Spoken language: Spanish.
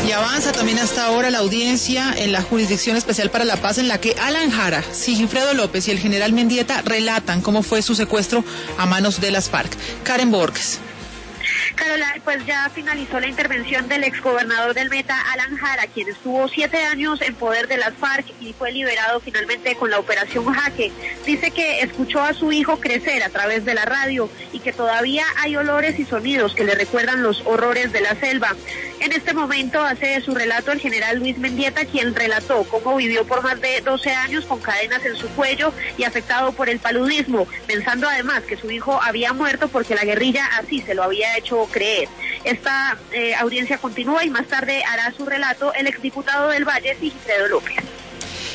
Y avanza también hasta ahora la audiencia en la Jurisdicción Especial para la Paz, en la que Alan Jara, Sigifredo López y el general Mendieta relatan cómo fue su secuestro a manos de las FARC. Karen Borges. Carola, pues ya finalizó la intervención del exgobernador del Meta, Alan Jara, quien estuvo 7 años en poder de las FARC y fue liberado finalmente con la operación Jaque. Dice que escuchó a su hijo crecer a través de la radio y que todavía hay olores y sonidos que le recuerdan los horrores de la selva. En este momento hace su relato el general Luis Mendieta, quien relató cómo vivió por más de 12 años con cadenas en su cuello y afectado por el paludismo, pensando además que su hijo había muerto porque la guerrilla así se lo había hecho creer. Esta audiencia continúa y más tarde hará su relato el exdiputado del Valle, Sigifredo López.